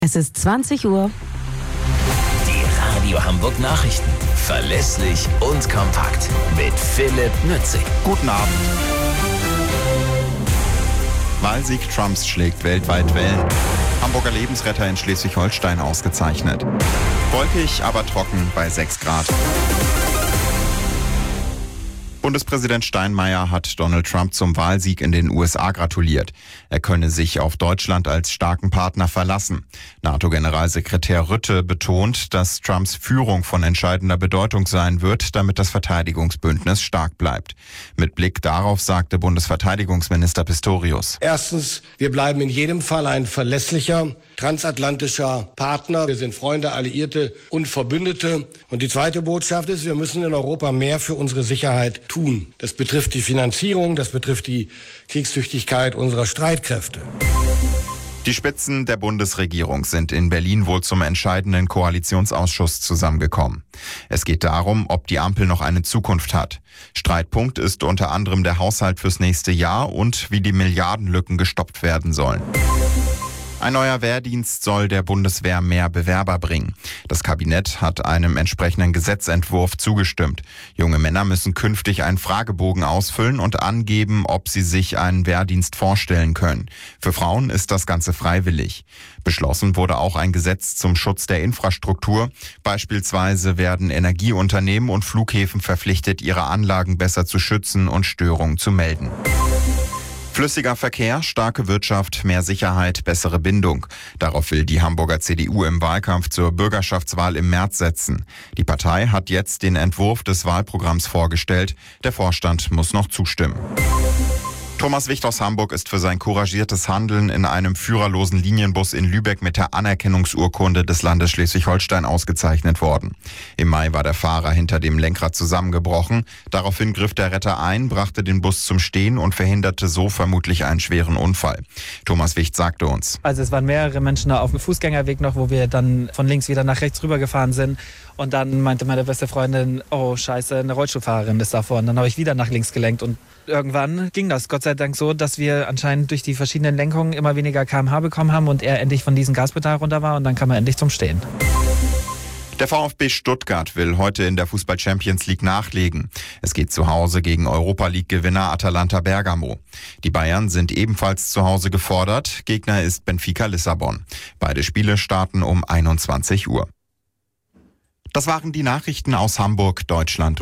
Es ist 20 Uhr. Die Radio Hamburg Nachrichten. Verlässlich und kompakt. Mit Philipp Nützig. Guten Abend. Wahlsieg Trumps schlägt weltweit Wellen. Hamburger Lebensretter in Schleswig-Holstein ausgezeichnet. Wolkig, aber trocken bei 6 Grad. Bundespräsident Steinmeier hat Donald Trump zum Wahlsieg in den USA gratuliert. Er könne sich auf Deutschland als starken Partner verlassen. NATO-Generalsekretär Rutte betont, dass Trumps Führung von entscheidender Bedeutung sein wird, damit das Verteidigungsbündnis stark bleibt. Mit Blick darauf sagte Bundesverteidigungsminister Pistorius: Erstens, wir bleiben in jedem Fall ein verlässlicher, transatlantischer Partner. Wir sind Freunde, Alliierte und Verbündete. Und die zweite Botschaft ist, wir müssen in Europa mehr für unsere Sicherheit tun. Das betrifft die Finanzierung, das betrifft die Kriegstüchtigkeit unserer Streitkräfte. Die Spitzen der Bundesregierung sind in Berlin wohl zum entscheidenden Koalitionsausschuss zusammengekommen. Es geht darum, ob die Ampel noch eine Zukunft hat. Streitpunkt ist unter anderem der Haushalt fürs nächste Jahr und wie die Milliardenlücken gestoppt werden sollen. Ein neuer Wehrdienst soll der Bundeswehr mehr Bewerber bringen. Das Kabinett hat einem entsprechenden Gesetzentwurf zugestimmt. Junge Männer müssen künftig einen Fragebogen ausfüllen und angeben, ob sie sich einen Wehrdienst vorstellen können. Für Frauen ist das Ganze freiwillig. Beschlossen wurde auch ein Gesetz zum Schutz der Infrastruktur. Beispielsweise werden Energieunternehmen und Flughäfen verpflichtet, ihre Anlagen besser zu schützen und Störungen zu melden. Flüssiger Verkehr, starke Wirtschaft, mehr Sicherheit, bessere Bindung. Darauf will die Hamburger CDU im Wahlkampf zur Bürgerschaftswahl im März setzen. Die Partei hat jetzt den Entwurf des Wahlprogramms vorgestellt. Der Vorstand muss noch zustimmen. Thomas Wicht aus Hamburg ist für sein couragiertes Handeln in einem führerlosen Linienbus in Lübeck mit der Anerkennungsurkunde des Landes Schleswig-Holstein ausgezeichnet worden. Im Mai war der Fahrer hinter dem Lenkrad zusammengebrochen. Daraufhin griff der Retter ein, brachte den Bus zum Stehen und verhinderte so vermutlich einen schweren Unfall. Thomas Wicht sagte uns: Also es waren mehrere Menschen da auf dem Fußgängerweg noch, wo wir dann von links wieder nach rechts rübergefahren sind. Und dann meinte meine beste Freundin: Oh scheiße, eine Rollstuhlfahrerin ist da vorne. Dann habe ich wieder nach links gelenkt und irgendwann ging das Gott sei Dank so, dass wir anscheinend durch die verschiedenen Lenkungen immer weniger km/h bekommen haben und er endlich von diesem Gaspedal runter war und dann kam er endlich zum Stehen. Der VfB Stuttgart will heute in der Fußball-Champions League nachlegen. Es geht zu Hause gegen Europa-League-Gewinner Atalanta Bergamo. Die Bayern sind ebenfalls zu Hause gefordert. Gegner ist Benfica Lissabon. Beide Spiele starten um 21 Uhr. Das waren die Nachrichten aus Hamburg, Deutschland.